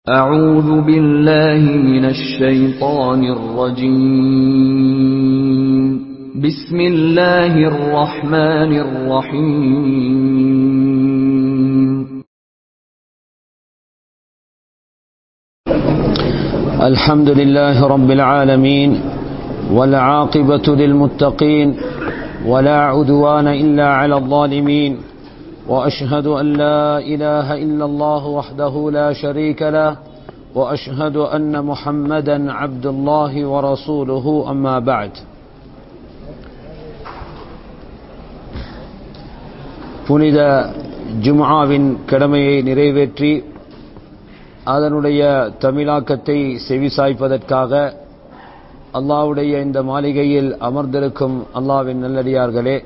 أعوذ بالله من الشيطان الرجيم بسم الله الرحمن الرحيم الحمد لله رب العالمين والعاقبة للمتقين ولا عدوان إلا على الظالمين وأشهد أن لا إله إلا الله وحده لا شريك له وأشهد أن محمدا عبد الله ورسوله أما بعد. புனித ஜும்ஆவின் கடமையை நிறைவேற்றி அதனுடைய தமிழாக்கத்தை செவிசாய்ப்பதற்காக அல்லாஹ்வுடைய இந்த மாளிகையில் அமர்ந்திருக்கும் அல்லாஹ்வின் நல்லடியார்களே,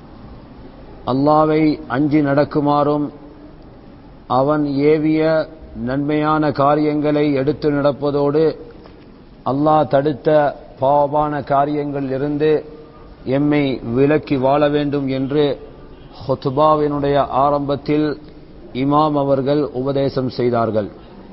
அல்லாஹ்வை அஞ்சி நடக்குமாறும் அவன் ஏவிய நன்மையான காரியங்களை எடுத்து நடப்பதோடு அல்லாஹ் தடுத்த பாவமான காரியங்களிலிருந்து எம்மை விலக்கி வாழ வேண்டும் என்று ஹுத்பாவினுடைய ஆரம்பத்தில் இமாம் அவர்கள் உபதேசம் செய்தார்கள்.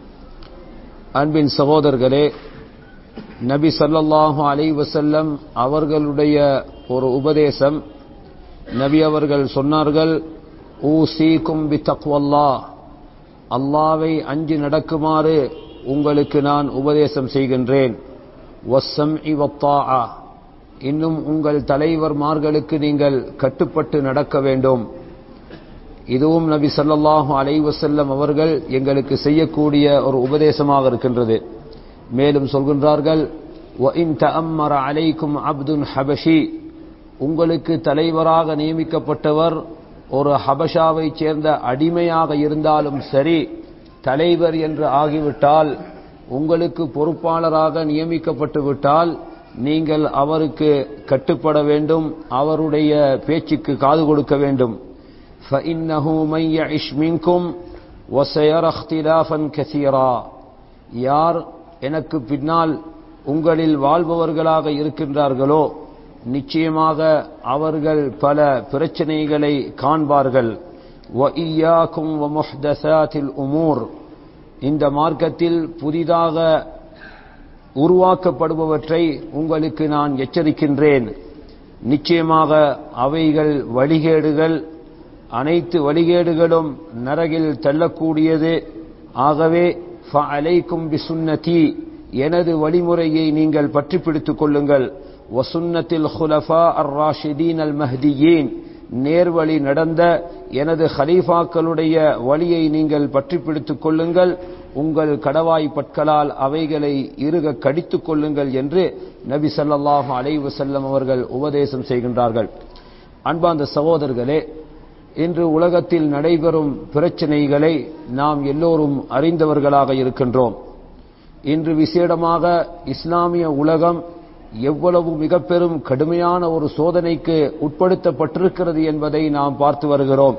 அன்பின் சகோதரர்களே, நபி ஸல்லல்லாஹு அலைஹி வஸல்லம் அவர்களுடைய ஒரு உபதேசம். நபி அவர்கள் சொன்னார்கள், ஊசீக்கும் பித்தக்வல்லாஹ், அல்லாஹ்வை அஞ்சி நடக்குமாறு உங்களுக்கு நான் உபதேசம் செய்கின்றேன். வஸ்ஸம்இ வத்தாஅ, இன்னும் உங்கள் தலைவர்மார்களுக்கு நீங்கள் கட்டுப்பட்டு நடக்க வேண்டும். இதுவும் நபி ஸல்லல்லாஹு அலைஹி வஸல்லம் அவர்கள் எங்களுக்கு செய்யக்கூடிய ஒரு உபதேசமாக இருக்கின்றது. மேலும் சொல்கின்றார்கள், வ இன் தஅம்மர அலைக்கும் அப்துன் ஹபஷி, உங்களுக்கு தலைவராக நியமிக்கப்பட்டவர் ஒரு ஹபஷாவை சேர்ந்த அடிமையாக இருந்தாலும் சரி, தலைவர் என்று ஆகிவிட்டால், உங்களுக்கு பொறுப்பாளராக நியமிக்கப்பட்டு விட்டால் நீங்கள் அவருக்கு கட்டுப்பட வேண்டும், அவருடைய பேச்சுக்கு காது கொடுக்க வேண்டும். فَإِنَّهُ مَنْ يَعِشْ مِنْكُمْ وَسَيَرَى اخْتِلَافًا كَثِيرًا, யார் எனக்கு பின்னால் உங்களில் வாழ்பவர்களாக இருக்கின்றார்களோ நிச்சயமாக அவர்கள் பல பிரச்சனைகளை காண்பார்கள். وَإِيَّاكُمْ وَمُحْدَثَاتِ الْأُمُورِ, இந்த மார்க்கத்தில் புதிதாக உருவாக்கப்படுபவற்றை உங்களுக்கு நான் எச்சரிக்கின்றேன். நிச்சயமாக அவைகள் வழிகேடுகள், அனைத்து வழிகேடுகளும் நரகில் தள்ளக்கூடியது. ஆகவே ஃபஅலைக்கும் பிசுன்னதி, எனது வழிமுறையை நீங்கள் பற்றி பிடித்துக் கொள்ளுங்கள். வசுன்னத்தில் ஹுலஃபா அர் ராஷிதீன் அல் மஹ்தியீன், நேர்வழி நடந்த எனது ஹலீஃபாக்களுடைய வழியை நீங்கள் பற்றி பிடித்துக் கொள்ளுங்கள். உங்கள் கடவாய் பற்களால் அவைகளை இறுக கடித்துக் கொள்ளுங்கள் என்று நபி ஸல்லல்லாஹு அலைஹி வஸல்லம் அவர்கள் உபதேசம் செய்கின்றார்கள். அன்பார்ந்த சகோதரர்களே, இன்று உலகத்தில் நடைபெறும் பிரச்சனைகளை நாம் எல்லோரும் அறிந்தவர்களாக இருக்கின்றோம். இன்று விசேடமாக இஸ்லாமிய உலகம் எவ்வளவு மிக பெரும் கடுமையான ஒரு சோதனைக்கு உட்படுத்தப்பட்டிருக்கிறது என்பதை நாம் பார்த்து வருகிறோம்.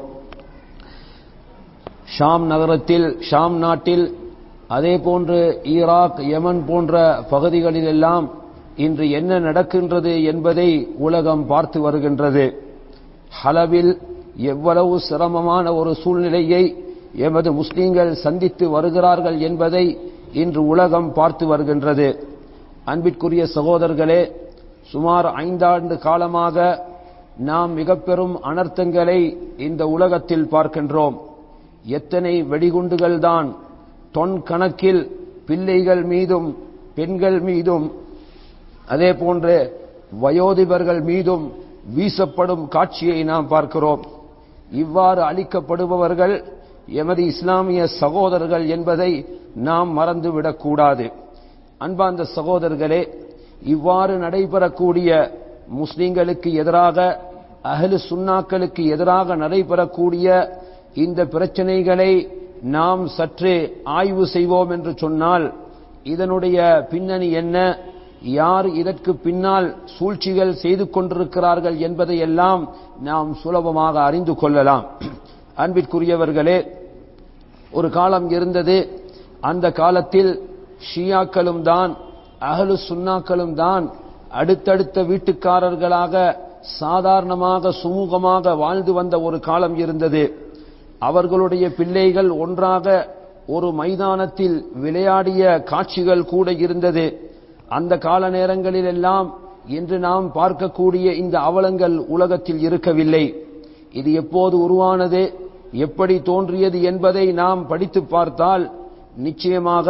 ஷாம் நகரத்தில், ஷாம் நாட்டில், அதே போன்று ஈராக், யமன் போன்ற பகுதிகளிலெல்லாம் இன்று என்ன நடக்கின்றது என்பதை உலகம் பார்த்து வருகின்றது. ஹலபில் எவ்வளவு சிரமமான ஒரு சூழ்நிலையை எமது முஸ்லிம்கள் சந்தித்து வருகிறார்கள் என்பதை இன்று உலகம் பார்த்து வருகின்றது. அன்பிற்குரிய சகோதரர்களே, சுமார் 5 ஆண்டு காலமாக நாம் மிக பெரும் அனர்த்தங்களை இந்த உலகத்தில் பார்க்கின்றோம். எத்தனை வெடிகுண்டுகள் தான் தொன் கணக்கில் பிள்ளைகள் மீதும் பெண்கள் மீதும் அதே போன்று வயோதிபர்கள் மீதும் வீசப்படும் காட்சியை நாம் பார்க்கிறோம். இவ்வாறு அளிக்கப்படுபவர்கள் எமது இஸ்லாமிய சகோதரர்கள் என்பதை நாம் மறந்துவிடக்கூடாது. அன்பார்ந்த சகோதரர்களே, இவ்வாறு நடைபெறக்கூடிய முஸ்லிம்களுக்கு எதிராக, அஹ்லு சுன்னாக்களுக்கு எதிராக நடைபெறக்கூடிய இந்த பிரச்சனைகளை நாம் சற்று ஆய்வு செய்வோம் என்று சொன்னால், இதனுடைய பின்னணி என்ன, யார் இதற்கு பின்னால் சூழ்ச்சிகள் செய்து கொண்டிருக்கிறார்கள் என்பதையெல்லாம் நாம் சுலபமாக அறிந்து கொள்ளலாம். அன்பிற்குரியவர்களே, ஒரு காலம் இருந்தது. அந்த காலத்தில் ஷியாக்களும் தான், அஹ்லு சுன்னாக்களும் தான் அடுத்தடுத்த வீட்டுக்காரர்களாக சாதாரணமாக சுமூகமாக வாழ்ந்து வந்த ஒரு காலம் இருந்தது. அவர்களுடைய பிள்ளைகள் ஒன்றாக ஒரு மைதானத்தில் விளையாடிய காட்சிகள் கூட இருந்தது. அந்த கால நேரங்களில் எல்லாம் இன்று நாம் பார்க்கக்கூடிய இந்த அவலங்கள் உலகத்தில் இருக்கவில்லை. இது எப்போது உருவானது, எப்படி தோன்றியது என்பதை நாம் படித்து பார்த்தால் நிச்சயமாக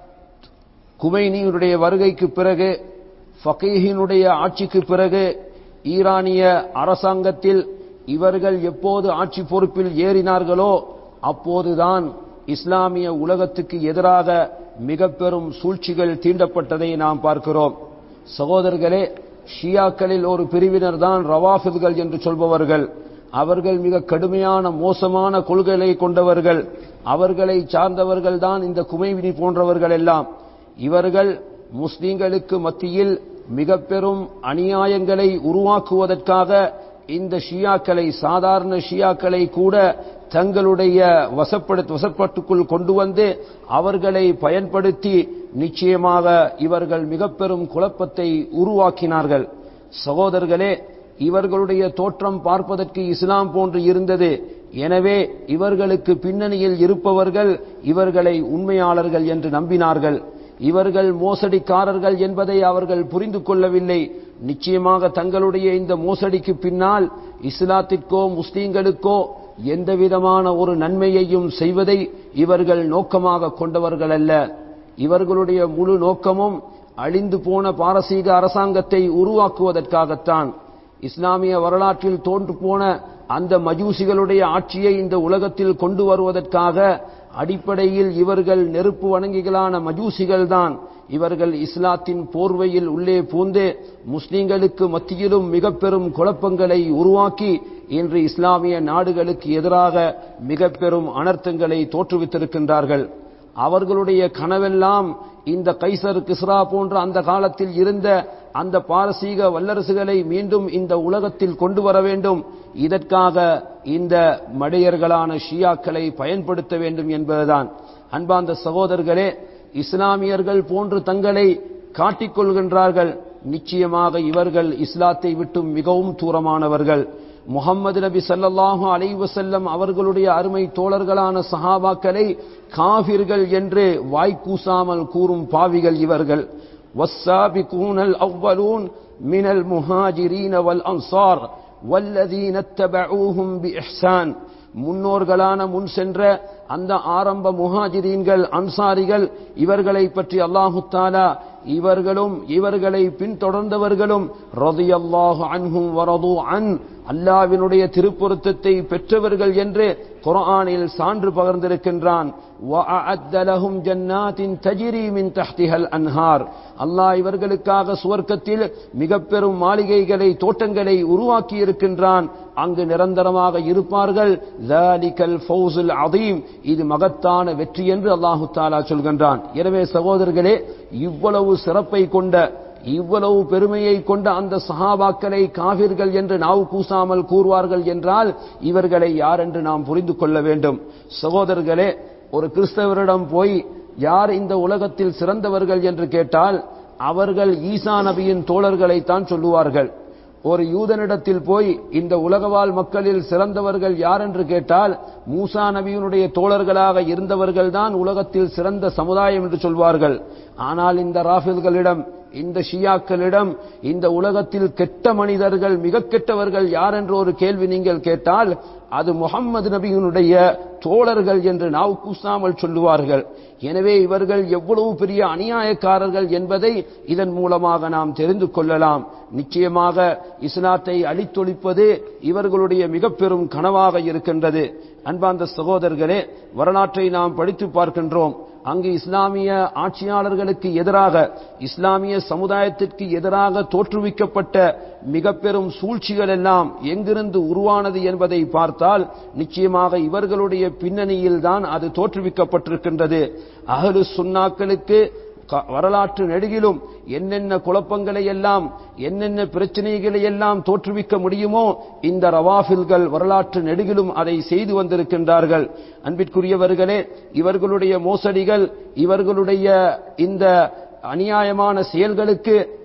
குமைனியுடைய வருகைக்கு பிறகு, ஃபகீஹினுடைய ஆட்சிக்கு பிறகு, ஈரானிய அரசாங்கத்தில் இவர்கள் எப்போது ஆட்சி பொறுப்பில் ஏறினார்களோ அப்போதுதான் இஸ்லாமிய உலகத்துக்கு எதிராக மிக பெரும் சூழ்ச்சிகள் தீண்டப்பட்டதை நாம் பார்க்கிறோம். சகோதரர்களே, ஷியாக்களில் ஒரு பிரிவினர் தான் ரவாஃபித்கள் என்று சொல்பவர்கள். அவர்கள் மிக கடுமையான மோசமான கொள்கைகளை கொண்டவர்கள். அவர்களை சார்ந்தவர்கள் தான் இந்த குமைவினி போன்றவர்கள் எல்லாம். இவர்கள் முஸ்லிம்களுக்கு மத்தியில் மிக பெரும் அநியாயங்களை உருவாக்குவதற்காக இந்த ஷியாக்களை, சாதாரண ஷியாக்களை கூட தங்களுடைய வசப்பட்டுக்குள் கொண்டு வந்து அவர்களை பயன்படுத்தி நிச்சயமாக இவர்கள் மிக பெரும் குழப்பத்தை உருவாக்கினார்கள். சகோதரர்களே, இவர்களுடைய தோற்றம் பார்ப்பதற்கு இஸ்லாம் போன்று இருந்தது. எனவே இவர்களுக்கு பின்னணியில் இருப்பவர்கள் இவர்களை உண்மையாளர்கள் என்று நம்பினார்கள். இவர்கள் மோசடிக்காரர்கள் என்பதை அவர்கள் புரிந்து கொள்ளவில்லை. நிச்சயமாக தங்களுடைய இந்த மோசடிக்கு பின்னால் இஸ்லாத்திற்கோ முஸ்லீம்களுக்கோ எந்தவிதமான ஒரு நன்மையையும் செய்வதை இவர்கள் நோக்கமாக கொண்டவர்கள் அல்ல. இவர்களுடைய முழு நோக்கமும் அழிந்து போன பாரசீக அரசாங்கத்தை உருவாக்குவதற்காகத்தான். இஸ்லாமிய வரலாற்றில் தோன்று போன அந்த மஜூசிகளுடைய ஆட்சியை இந்த உலகத்தில் கொண்டு வருவதற்காக அடிப்படையில் இவர்கள் நெருப்பு வணங்கிகளான மஜூசிகள் தான். இவர்கள் இஸ்லாத்தின் போர்வையில் உள்ளே பூந்து முஸ்லிம்களுக்கு மத்தியிலும் மிக பெரும் குழப்பங்களை உருவாக்கி இன்று இஸ்லாமிய நாடுகளுக்கு எதிராக மிக பெரும் அனர்த்தங்களை தோற்றுவித்திருக்கின்றார்கள். அவர்களுடைய கனவெல்லாம் இந்த கைசர், கிஸ்ரா போன்ற அந்த காலத்தில் இருந்த அந்த பாரசீக வல்லரசுகளை மீண்டும் இந்த உலகத்தில் கொண்டு வர வேண்டும். இதற்காக இந்த மடையர்களான ஷியாக்களை பயன்படுத்த வேண்டும் என்பதுதான். அன்பார்ந்த சகோதரர்களே, இஸ்லாமியர்கள் போன்று தங்களை காட்டிக்கொள்கின்றார்கள். நிச்சயமாக இவர்கள் இஸ்லாத்தை விட்டு மிகவும் தூரமானவர்கள். முஹம்மது நபி ஸல்லல்லாஹு அலைஹி வஸல்லம் அவர்களுடைய அருமை தோழர்களான சஹாபாக்களை காஃபிர்கள் என்று வாய்க்கூசாமல் கூறும் பாவிகள் இவர்கள். வஸ்ஸாபிகூனல் அவ்வலூன் மினல் முஹாஜிரீன வல் அன்சார் வல்லதீன தபஊஹும் பிஇஹ்சான். முன்னோர்களான முன் சென்ற அந்த ஆரம்ப முஹாஜிரீன்கள், அன்சாரிகள், இவர்களை பற்றி அல்லாஹு தஆலா இவர்களும் இவர்களை பின்தொடர்ந்தவர்களும் ரலியல்லாஹு அன்ஹும் வரது அன், அல்லாஹ்வினுடைய திருப்பொருத்தத்தை பெற்றவர்கள் என்று குர்ஆனில் சான்று பகர்ந்திருக்கின்றான். வஅஅத்த லஹும் ஜன்னாத்தின் தஜ்ரி மின் தஹ்திஹல் அன்ஹார். அல்லாஹ் இவர்களுக்காக சுவர்க்கத்தில் மிக பெரும் மாளிகைகளை, தோட்டங்களை உருவாக்கி இருக்கின்றான். அங்கு நிரந்தரமாக இருப்பார்கள். ஸாலிகல் ஃபௌஸுல் அதீம். இது மகத்தான வெற்றி என்று அல்லாஹு தஆலா சொல்கின்றான். எனவே சகோதரர்களே, இவ்வளவு சிறப்பை கொண்ட, இவ்வளவு பெருமையை கொண்ட அந்த சஹாபாக்களை காஃபிர்கள் என்று நாவு கூசாமல் கூறுவார்கள் என்றால் இவர்களை யார் என்று நாம் புரிந்து கொள்ள வேண்டும். சகோதரர்களே, ஒரு கிறிஸ்தவரிடம் போய் யார் இந்த உலகத்தில் சிறந்தவர்கள் என்று கேட்டால் அவர்கள் ஈசா நபியின் தோழர்களைத்தான் சொல்லுவார்கள். ஒரு யூதனிடத்தில் போய் இந்த உலகவாழ் மக்களில் சிறந்தவர்கள் யார் என்று கேட்டால் மூசா நபியினுடைய தோழர்களாக இருந்தவர்கள் தான் உலகத்தில் சிறந்த சமுதாயம் என்று சொல்வார்கள். ஆனால் இந்த ராஃபில்களிடம், இந்த ஷியாக்களிடம் இந்த உலகத்தில் கெட்ட மனிதர்கள், மிக கெட்டவர்கள் யார் என்ற ஒரு கேள்வி நீங்கள் கேட்டால் அது முஹம்மது நபியினுடைய தோழர்கள் என்று நாவு கூசாமல் சொல்லுவார்கள். எனவே இவர்கள் எவ்வளவு பெரிய அநியாயக்காரர்கள் என்பதை இதன் மூலமாக நாம் தெரிந்து கொள்ளலாம். நிச்சயமாக இஸ்லாத்தை அழித்தொழிப்பது இவர்களுடைய மிக பெரும் கனவாக இருக்கின்றது. அன்பார்ந்த சகோதரர்களே, வரலாற்றை நாம் படித்து பார்க்கின்றோம். அங்கு இஸ்லாமிய ஆட்சியாளர்களுக்கு எதிராக, இஸ்லாமிய சமுதாயத்திற்கு எதிராக தோற்றுவிக்கப்பட்ட மிக பெரும் சூழ்ச்சிகள் எல்லாம் எங்கிருந்து உருவானது என்பதை பார்த்தால் நிச்சயமாக இவர்களுடைய பின்னணியில் தான் அது தோற்றுவிக்கப்பட்டிருக்கின்றது. அஹ்லு சுன்னாக்களுக்கு வரலாற்று நெடுகிலும் என்னென்ன குழப்பங்களை எல்லாம், என்னென்ன பிரச்சனைகளை எல்லாம் தோற்றுவிக்க முடியுமோ இந்த ரவாஃபில்கள் வரலாற்று நெடுகிலும் அதை செய்து வந்திருக்கின்றார்கள். அன்பிற்குரியவர்களே, இவர்களுடைய மோசடிகள், இவர்களுடைய இந்த அநியாயமான செயல்களுக்கு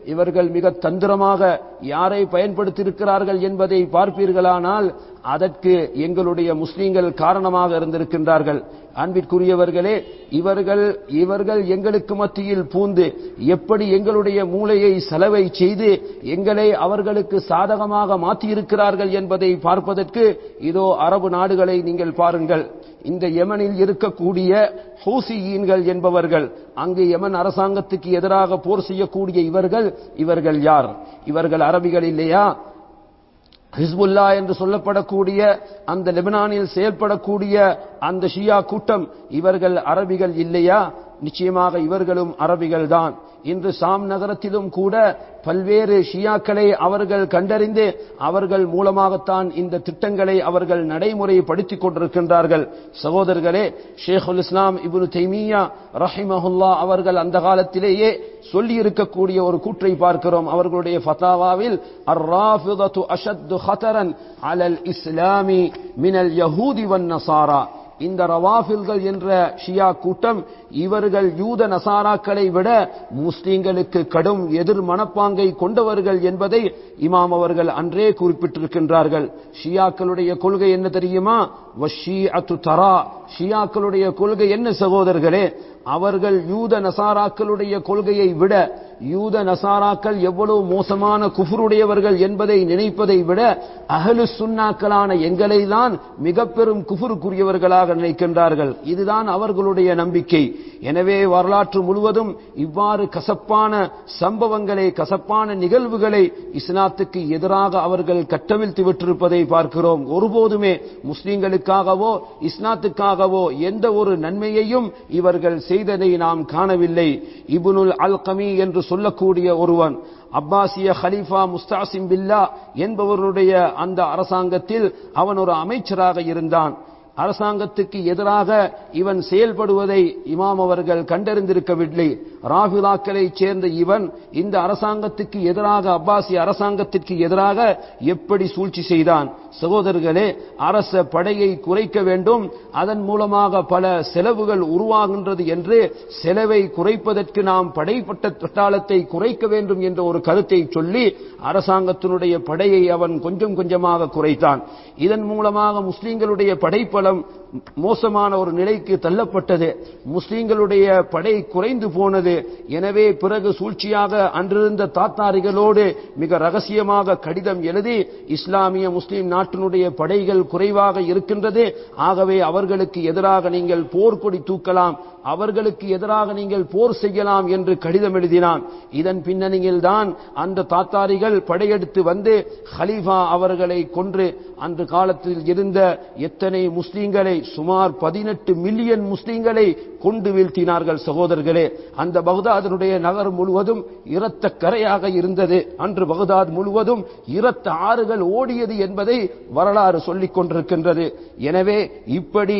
இவர்கள் மிக தந்திரமாக யாரை பயன்படுத்தியிருக்கிறார்கள் என்பதை பார்ப்பீர்களானால் அதற்கு எங்களுடைய முஸ்லிம்கள் காரணமாக இருந்திருக்கின்றார்கள். அன்பிற்குரியவர்களே, இவர்கள் எங்களுக்கு மத்தியில் பூந்து எப்படி எங்களுடைய மூளையை செலவை செய்து எங்களை அவர்களுக்கு சாதகமாக மாற்றியிருக்கிறார்கள் என்பதை பார்ப்பதற்கு இதோ அரபு நாடுகளை நீங்கள் பாருங்கள். இந்த யமனில் இருக்கக்கூடிய ஹூசியீன்கள் என்பவர்கள், அங்கு யமன் அரசாங்கத்துக்கு எதிராக போர் செய்யக்கூடிய இவர்கள் யார்? இவர்கள் அரபிகள் இல்லையா? ஹிஸ்புல்லா என்று சொல்லப்படக்கூடிய அந்த லெபனானில் செயல்படக்கூடிய அந்த ஷியா கூட்டம் இவர்கள் அரபிகள் இல்லையா? நிச்சயமாக இவர்களும் அரபிகள் தான். இன்று சாம் நகரத்திலும் கூட பல்வேறு ஷியாக்களை அவர்கள் கண்டறிந்து அவர்கள் மூலமாகத்தான் இந்த திட்டங்களை அவர்கள் நடைமுறைப்படுத்திக் கொண்டிருக்கின்றார்கள். சகோதரர்களே, ஷேகுல் இஸ்லாம் இப்னு தைமியா ரஹிமஹுல்லா அவர்கள் அந்த காலத்திலேயே சொல்லி இருக்கக்கூடிய ஒரு கூற்றை பார்க்கிறோம். அவர்களுடைய ஃபதாவாவில் அர்-ராஃபிதத்து அஷத்து ஹதரன் அலல் இஸ்லாமி மினல் யஹூதி வன் நஸாரா, இந்த ரவாஃபில்கள் என்ற ஷியா கூட்டம் இவர்கள் யூத நசாராக்களை விட முஸ்லிம்களுக்கு கடும் எதிர் மனப்பாங்கை கொண்டவர்கள் என்பதை இமாம் அவர்கள் அன்றே குறிப்பிட்டிருக்கின்றார்கள். ஷியாக்களுடைய கொள்கை என்ன தெரியுமா? வஷீஅத்து தரா, ஷியாக்களுடைய கொள்கை என்ன சகோதரர்களே? அவர்கள் யூத நசாராக்களுடைய கொள்கையை விட, யூத நசாராக்கள் எவ்வளவு மோசமான குஃபுருடையவர்கள் என்பதை நினைப்பதை விட அஹ்லு சுன்னாக்களான எங்களை தான் மிக பெரும் குஃபுருக்குரியவர்களாக நினைக்கின்றார்கள். இதுதான் அவர்களுடைய நம்பிக்கை. எனவே வரலாற்று முழுவதும் இவ்வாறு கசப்பான சம்பவங்களை, கசப்பான நிகழ்வுகளை இஸ்லாத்துக்கு எதிராக அவர்கள் கட்டவிழ்த்து விட்டிருப்பதை பார்க்கிறோம். ஒருபோதுமே முஸ்லிம்களுக்காகவோ இஸ்லாத்துக்காகவோ எந்த ஒரு நன்மையையும் இவர்கள் செய்ததை நாம் காணவில்லை. இப்னுல் அல்கமி என்று சொல்லக்கூடிய ஒருவன், அப்பாசிய ஹலீஃபா முஸ்தாசிம் பில்லா என்பவருடைய அந்த அரசாங்கத்தில் அவன் ஒரு அமைச்சராக இருந்தான். அரசாங்கத்துக்கு எதிராக இவன் செயல்படுவதை இமாம் அவர்கள் கண்டறிந்திருக்கவில்லை. ராஃபிதாக்களை சேர்ந்த இவன் இந்த அரசாங்கத்துக்கு எதிராக, அப்பாசிய அரசாங்கத்திற்கு எதிராக எப்படி சூழ்ச்சி செய்தான்? சகோதரர்களே, அரச படையை குறைக்க வேண்டும், அதன் மூலமாக பல செலவுகள் உருவாகின்றது என்று செலவை குறைப்பதற்கு நாம் படைப்பட்ட பட்டாளத்தை குறைக்க வேண்டும் என்ற ஒரு கருத்தை சொல்லி அரசாங்கத்தினுடைய படையை அவன் கொஞ்சம் கொஞ்சமாக குறைத்தான். இதன் மூலமாக முஸ்லிம்களுடைய படைப்பலம் மோசமான ஒரு நிலைக்கு தள்ளப்பட்டது. முஸ்லிம்களுடைய படை குறைந்து போனது. எனவே பிறகு சூழ்ச்சியாக அன்றிருந்த தாத்தாரிகளோடு மிக ரகசியமாக கடிதம் எழுதி, இஸ்லாமிய முஸ்லிம் நாட்டினுடைய படைகள் குறைவாக இருக்கின்றது, ஆகவே அவர்களுக்கு எதிராக நீங்கள் போர்க்கொடி தூக்கலாம், அவர்களுக்கு எதிராக நீங்கள் போர் செய்யலாம் என்று கடிதம் எழுதினான். இதன் பின்னணியில் தான் அந்த தாத்தாரிகள் படையெடுத்து வந்து ஹலீஃபா அவர்களை கொன்று அன்று காலத்தில் இருந்த எத்தனை முஸ்லிம்களை, சுமார் 18 மில்லியன் முஸ்லிம்களை கொண்டு வீழ்த்தினார்கள். சகோதரர்களே, அந்த பகதாதினுடைய நகர் முழுவதும் இரத்த கரையாக இருந்தது. அன்று பகதாத் முழுவதும் இரத்த ஆறுகள் ஓடியது என்பதை வரலாறு சொல்லிக் கொண்டிருக்கின்றது. எனவே இப்படி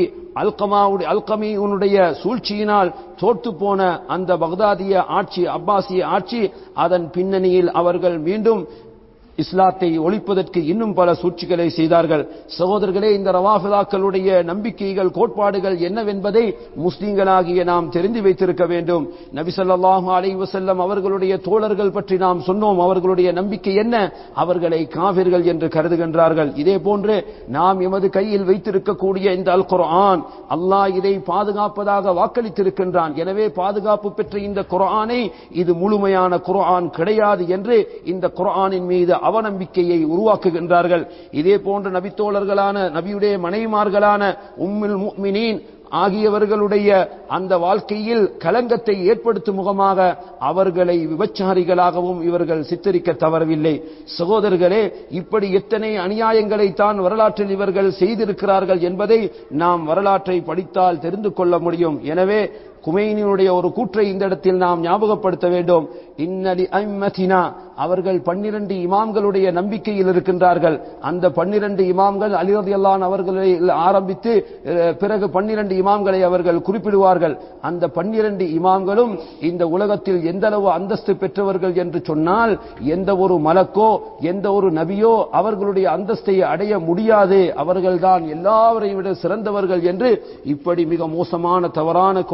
அல்கமியுடைய சூழ்ச்சியினால் தோற்று போன அந்த பகதாதிய ஆட்சி, அப்பாசிய ஆட்சி, அதன் பின்னணியில் அவர்கள் மீண்டும் இஸ்லாத்தை ஒழிப்பதற்கு இன்னும் பல சூழ்ச்சிகளை செய்தார்கள். சகோதரர்களே, இந்த ரவாஃபிதாக்களுடைய நம்பிக்கைகள், கோட்பாடுகள் என்னவென்பதை முஸ்லிம்களாகிய நாம் தெரிந்து வைத்திருக்க வேண்டும். நபி ஸல்லல்லாஹு அலைஹி வஸல்லம் அவர்களுடைய தோழர்கள் பற்றி நாம் சொன்னோம். அவர்களுடைய நம்பிக்கை என்ன? அவர்களை காஃபிர்கள் என்று கருதுகின்றார்கள். இதே போன்று நாம் எமது கையில் வைத்திருக்கக்கூடிய இந்த அல் குர்ஆன், அல்லாஹ் இதை பாதுகாப்பதாக வாக்களித்திருக்கின்றான். எனவே பாதுகாப்பு பெற்ற இந்த குர்ஆனை இது முழுமையான குர்ஆன் கிடையாது என்று இந்த குர்ஆனின் மீது அவநம்பிக்கையை உருவாக்குகின்றார்கள். இதே போன்ற நபித்தோழர்களான, நபியுடைய மனைவிமார்களான உம்முல் முஃமினீன் ஆகியவர்களுடைய அந்த வாழ்க்கையில் கலங்கத்தை ஏற்படுத்தும் முகமாக அவர்களை விபச்சாரிகளாகவும் இவர்கள் சித்தரிக்க தவறவில்லை. சகோதரர்களே, இப்படி எத்தனை அநியாயங்களை தான் வரலாற்றில் இவர்கள் செய்திருக்கிறார்கள் என்பதை நாம் வரலாற்றை படித்தால் தெரிந்து கொள்ள முடியும். எனவே குமைனியுடைய ஒரு கூற்றை இந்த இடத்தில் நாம் ஞாபகப்படுத்த வேண்டும். இன்னலி ஐம்மத்தினா, அவர்கள் 12 இமாம்களுடைய நம்பிக்கையில் இருக்கின்றார்கள். அந்த 12 இமாம்கள் அலி ரலியல்லாஹு அன்ஹு அவர்களை ஆரம்பித்து பிறகு 12 இமாம்களை அவர்கள் குறிப்பிடுவார்கள். அந்த 12 இமாம்களும் இந்த உலகத்தில் எந்த அளவு அந்தஸ்து பெற்றவர்கள் என்று சொன்னால், எந்த ஒரு மலக்கோ எந்த ஒரு நபியோ அவர்களுடைய அந்தஸ்தை அடைய முடியாது, அவர்கள்தான் எல்லாவரையும் விட சிறந்தவர்கள் என்று இப்படி மிக மோசமான தவறான கொள்கைகளை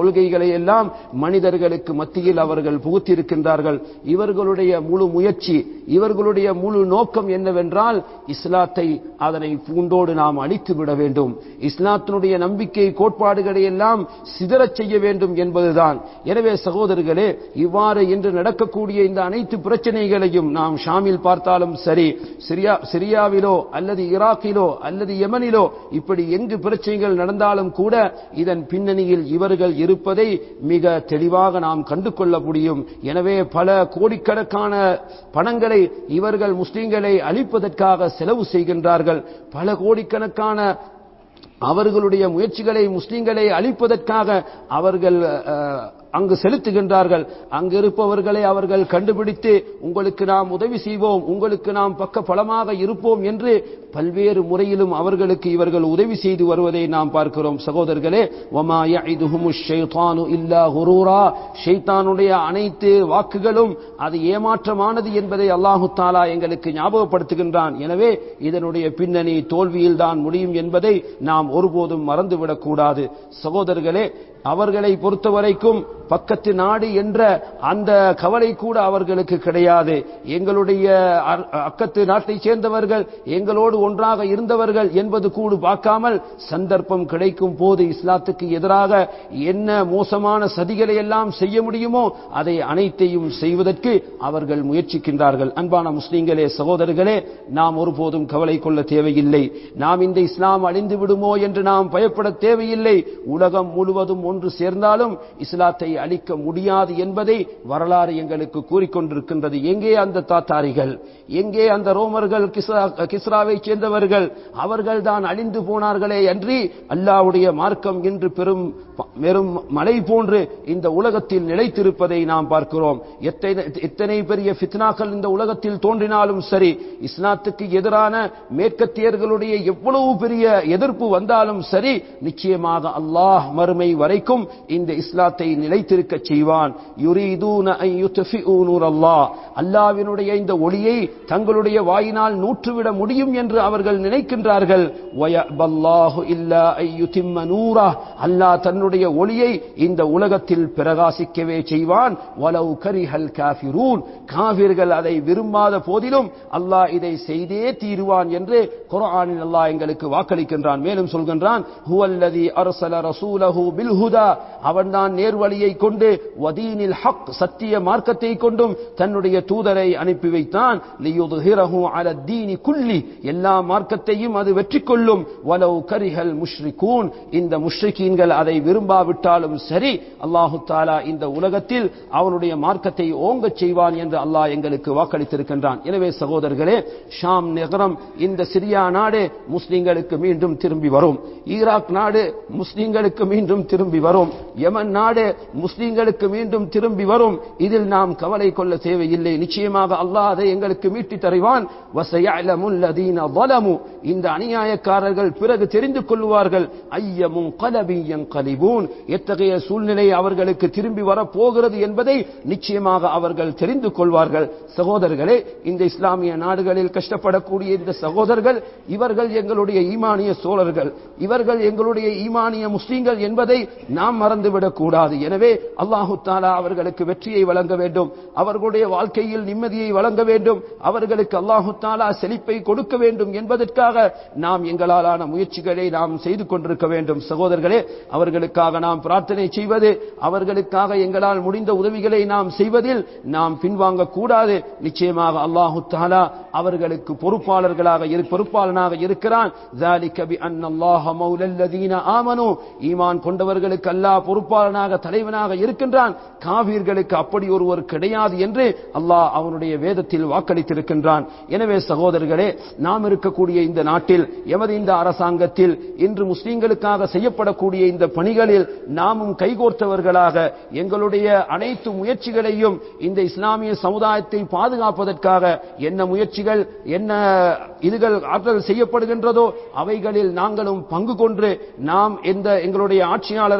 கோட்பாடுகளை எல்லாம் மனிதர்களுக்கு மத்தியில் அவர்கள் புகுத்தியிருக்கின்றார்கள். இவர்களுடைய முழு முயற்சி, இவர்களுடைய முழு நோக்கம் என்னவென்றால் இஸ்லாத்தை அதனை பூண்டோடு நாம் அழித்து விட வேண்டும், இஸ்லாத்தினுடைய நம்பிக்கை கோட்பாடுகளை எல்லாம் சிதறச் செய்ய வேண்டும் என்பதுதான். எனவே சகோதரர்களே, இவ்வாறு இன்று நடக்கக்கூடிய இந்த அனைத்து பிரச்சனைகளையும் நாம் ஷாமில் பார்த்தாலும் சரி, சிரியாவிலோ அல்லது ஈராக்கிலோ அல்லது யமனிலோ இப்படி எங்கு பிரச்சனைகள் நடந்தாலும் கூட இதன் பின்னணியில் இவர்கள் இருப்பதை மிக தெளிவாக நாம் கண்டு கொள்ள முடியும். எனவே பல கோடிக்கணக்கான பணங்களை இவர்கள் முஸ்லிம்களை அழிப்பதற்காக செலவு செய்கின்றார்கள். பல கோடிக்கணக்கான அவர்களுடைய முயற்சிகளை முஸ்லிம்களை அழிப்பதற்காக அவர்கள் அங்கு செலுத்துகின்றார்கள். அங்கு இருப்பவர்களை அவர்கள் கண்டுபிடித்து உங்களுக்கு நாம் உதவி செய்வோம், உங்களுக்கு நாம் பக்க பலமாக இருப்போம் என்று பல்வேறு முறையிலும் அவர்களுக்கு இவர்கள் உதவி செய்து வருவதை நாம் பார்க்கிறோம். சகோதரர்களே, வமா யஇதுஹுமுஷ் ஷைத்தானு இல்லா குரூரா, ஷைத்தானுடைய அனைத்து வாக்குகளும் அது ஏமாற்றமானது என்பதை அல்லாஹு தஆலா எங்களுக்கு ஞாபகப்படுத்துகின்றான். எனவே இதனுடைய பின்னணி தோல்வியில் தான் முடியும் என்பதை நாம் ஒருபோதும் மறந்துவிடக் கூடாது. சகோதரர்களே, அவர்களை பொறுத்தவரைக்கும் பக்கத்து நாடு என்ற அந்த கவலை கூட அவர்களுக்கு கிடையாது. எங்களுடைய அக்கத்து நாட்டை சேர்ந்தவர்கள், எங்களோடு ஒன்றாக இருந்தவர்கள் என்பது கூட பார்க்காமல் சந்தர்ப்பம் கிடைக்கும் போது இஸ்லாத்துக்கு எதிராக என்ன மோசமான சதிகளை எல்லாம் செய்ய முடியுமோ அதை அனைத்தையும் செய்வதற்கு அவர்கள் முயற்சிக்கின்றார்கள். அன்பான முஸ்லிம்களே, சகோதரர்களே, நாம் ஒருபோதும் கவலை கொள்ள தேவையில்லை. நாம் இந்த இஸ்லாம் அழிந்து விடுமோ என்று நாம் பயப்பட தேவையில்லை. உலகம் முழுவதும் ஒன்று சேர்ந்தாலும் இஸ்லாத்தை அழிக்க முடியாது என்பதை வரலாறு எங்களுக்கு கூறிக்கொண்டிருக்கின்றது. எங்கே அந்த தாத்தாரிகள், எங்கே அந்த ரோமர்கள், கிஸ்ராவை சேர்ந்தவர்கள்? அவர்கள் தான் அழிந்து போனார்களே அன்றி அல்லாஹ்வுடைய மார்க்கம் இன்று பெரும் மலை போன்று இந்த உலகத்தில் நிலைத்திருப்பதை நாம் பார்க்கிறோம். எத்தனை பெரிய ஃபித்னாக்கள் இந்த உலகத்தில் தோன்றினாலும் சரி, இஸ்லாத்துக்கு எதிரான மேற்கத்தியர்களுடைய எவ்வளவு பெரிய எதிர்ப்பு வந்தாலும் சரி, நிச்சயமாக அல்லாஹ் மறுமை வரைக்கும் இந்த இஸ்லாத்தை நிலைத்திருக்க செய்வான். யுரீதூன அன் யுத்ஃபிஊ நூரல்லாஹ், அல்லாஹ்வினுடைய இந்த ஒளியை தங்களுடைய வாயினால் நூற்றுவிட முடியும் என்று அவர்கள் நினைக்கின்றார்கள். வயபல்லாஹு இல்லா அன் யுதிம்ம நூரஹ், அல்லாஹ் தன்னுடைய ஒளியை இந்த உலகத்தில் பிரகாசிக்கவே செய்வான். வலவ் கரிஹல் காஃபிரூன், காஃபிர்கள் அதை விரும்பாத போதிலும் அல்லாஹ் இதை செய்தே தீருவான் என்று குர்ஆனில் அல்லாஹ் எங்களுக்கு வாக்களிக்கின்றான். மேலும் சொல்கின்றான், ஹுவல்லதி அர்ஸல ரசூலஹு பில் ஹுதா, அவன்தான் நேர்வழியை கொண்டு வதீனில் ஹக், சத்திய மார்க்கத்தை கொண்டும் தன்னுடைய தூதரை அனுப்பி வைத்தான். லியுத்ஹிரஹு அலத் தீனி குல்லி, எல்லா மார்க்கத்தையும் அது வெற்றி கொள்ளும். வலவ் கரிஹல் முஷ்ரிகூன், இந்த முஷ்ரிகீன்கள் அதை விரும்பாவிட்டாலும் சரி அல்லாஹு தஆலா இந்த உலகத்தில் அவனுடைய மார்க்கத்தை ஓங்கச் செய்வான் என்று அல்லாஹ் எங்களுக்கு வாக்களித்திருக்கின்றான். எனவே சகோதரர்களே, ஷாம் நகரம், இந்த சிரியா நாடு முஸ்லிம்களுக்கு மீண்டும் திரும்பி வரும். ஈராக் நாடு முஸ்லிம்களுக்கு மீண்டும் திரும்பி வரும். யமன் நாடு முஸ்லிம்களுக்கு மீண்டும் திரும்பி வரும். இதில் நாம் கவலை கொள்ள தேவையில்லை. நிச்சயமாக அல்லாஹ் அதை எங்களுக்கு மீட்டி தருவான். வஸயஅலமுல் லதீன ஸலமு, இந்த அநியாயக்காரர்கள் பிறகு தெரிந்து கொள்வார்கள். ஐயமுன் கலபின் யன்கலிபூன், எத்தகைய சூழ்நிலை அவர்களுக்கு திரும்பி வர போகிறது என்பதை நிச்சயமாக அவர்கள் தெரிந்து கொள்வார்கள். சகோதரர்களே, இந்த இஸ்லாமிய நாடுகளில் கஷ்டப்படக்கூடிய இந்த சகோதரர்கள், இவர்கள் எங்களுடைய ஈமானிய சோழர்கள், இவர்கள் எங்களுடைய ஈமானிய முஸ்லிம்கள் என்பதை நாம் மறந்துவிடக் கூடாது. எனவே அல்லாஹு தஆலா அவர்களுக்கு வெற்றியை வழங்க வேண்டும், அவர்களுடைய வாழ்க்கையில் நிம்மதியை வழங்க வேண்டும், அவர்களுக்கு அல்லாஹு தஆலா செழிப்பை கொடுக்க வேண்டும் என்பதற்காக நாம் எங்களாலான முயற்சிகளை நாம் செய்து கொண்டிருக்க வேண்டும். சகோதரர்களே, அவர்களுக்காக நாம் பிரார்த்தனை செய்வது, அவர்களுக்காக எங்களால் முடிந்த உதவிகளை நாம் செய்வதில் நாம் பின்வாங்க கூடாது. நிச்சயமாக அல்லாஹு தஆலா அவர்களுக்கு பொறுப்பாளனாக இருக்கிறான். ذَلِكَ بِأَنَّ اللَّهَ مَوْلَى الَّذِينَ آمَنُوا, ஈமான் கொண்டவர்களுக்கு அல்லாஹ் பொறுப்பாளனாக தலைவனாக இருக்கின்றான். காஃபிர்களுக்கு அப்படி ஒருவர் கிடையாது என்று அல்லாஹ் அவனுடைய வேதத்தில் வாக்களித்திருக்கின்றான். எனவே சகோதரர்களே, நாம் இருக்கக்கூடிய இந்த நாட்டில், எமது இந்த அரசாங்கத்தில் இன்று முஸ்லிம்களுக்காக செய்யப்படக்கூடிய இந்த பணிகளில் நாமும் கைகோர்த்தவர்களாக எங்களுடைய அனைத்து முயற்சிகளையும் இந்த இஸ்லாமிய சமுதாயத்தை பாதுகாப்பதற்காக என்ன முயற்சிகள், என்ன இதுகள் ஆற்றல் செய்யப்படுகின்றதோ அவைகளில் நாங்களும் பங்கு கொண்டு நாம் எங்களுடைய ஆட்சியாளர்கள்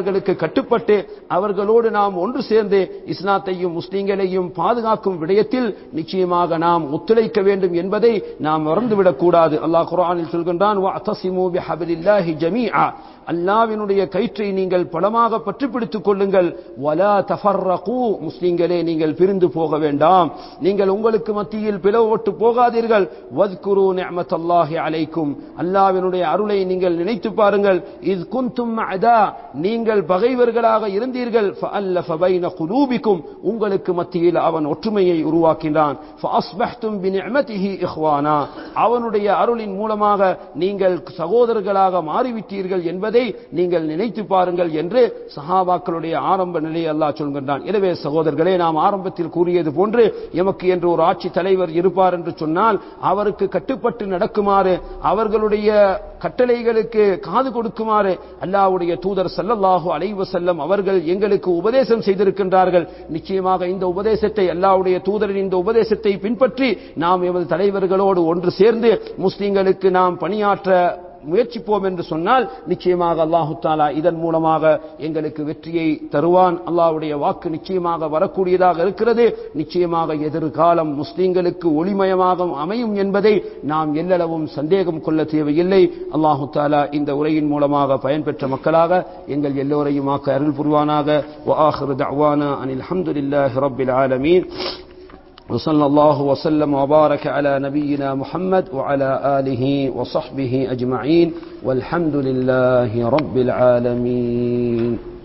அவர்களுக்கு கட்டுப்பட்டு அவர்களோடு நாம் ஒன்று சேர்ந்து இஸ்லாத்தையும் முஸ்லிம்களையும் பாதுகாக்கும் விடயத்தில் நிச்சயமாக நாம் ஒத்துழைக்க வேண்டும் என்பதை நாம் மறந்துவிடக் கூடாது. அல்லாஹ் குர்ஆனில் சொல்கின்றான், வஅதஸிமு பிஹப்லில்லாஹி ஜமீஆ, அல்லாஹ்வினுடைய கயிற்றை நீங்கள் பலமாக பற்றி பிடித்துக் கொள்ளுங்கள். வலா தஃபர்ரகு, முஸ்லிம்களே நீங்கள் பிரிந்து போக வேண்டாம், நீங்கள் உங்களுக்கு மத்தியில் பிளவுபட்டு போகாதீர்கள். வஸ்குரு நிஅமத்தல்லாஹி அலைக்கும், அல்லாஹ்வினுடைய அருளை நீங்கள் நினைத்து பாருங்கள். இஸ் குன்தும் அதா, நீங்கள் பகைவர்களாக இருந்தீர்கள். ஃபஅல்லஃப பைன குலூபிக்கும், உங்களுக்கு மத்தியில் அவன் ஒற்றுமையை உருவாக்கினான். ஃபஅஸ்பஹ்தும் பிநிஅமதிஹி இஹ்வானா, அவனுடைய அருளின் மூலமாக நீங்கள் சகோதரர்களாக மாறிவிட்டீர்கள் என்பதை நீங்கள் நினைத்து பாருங்கள் என்று சஹாபாக்களுடைய ஆரம்ப நிலையை அல்லாஹ் சொல்கின்றான். எனவே சகோதரர்களே, நாம் ஆரம்பத்தில் கூறியது போன்று எமக்கு என்று ஒரு ஆட்சி தலைவர் இருப்பார் என்று சொன்னால் அவருக்கு கட்டுப்பட்டு நடக்குமாறு, அவர்களுடைய கட்டளைகளுக்கு காது கொடுக்குமாறு அல்லாஹ்வுடைய தூதர் ஸல்லல்லாஹு அலைஹி வஸல்லம் அவர்கள் எங்களுக்கு உபதேசம் செய்திருக்கின்றார்கள். நிச்சயமாக இந்த உபதேசத்தை, அல்லாஹ்வுடைய தூதரின் இந்த உபதேசத்தை பின்பற்றி நாம் எமது தலைவர்களோடு ஒன்று சேர்ந்து முஸ்லிம்களுக்கு நாம் பணியாற்ற முயற்சிப்போம் என்று சொன்னால் நிச்சயமாக அல்லாஹு தஆலா இதன் மூலமாக எங்களுக்கு வெற்றியை தருவான். அல்லாஹ்வுடைய வாக்கு நிச்சயமாக வரக்கூடியதாக இருக்கிறது. நிச்சயமாக எதிர்காலம் முஸ்லிம்களுக்கு ஒளிமயமாக அமையும் என்பதை நாம் எல்லளவும் சந்தேகம் கொள்ள தேவையில்லை. அல்லாஹு தஆலா இந்த உரையின் மூலமாக பயன்பெற்ற மக்களாக எங்கள் எல்லோரையும் ஆக்க அருள் புரிவானாக. வ ஆகிரு தஅவானா அனில் ஹம்துலில்லாஹி ரப்பில் ஆலமீன். وصلى الله وسلم وبارك على نبينا محمد وعلى آله وصحبه أجمعين والحمد لله رب العالمين.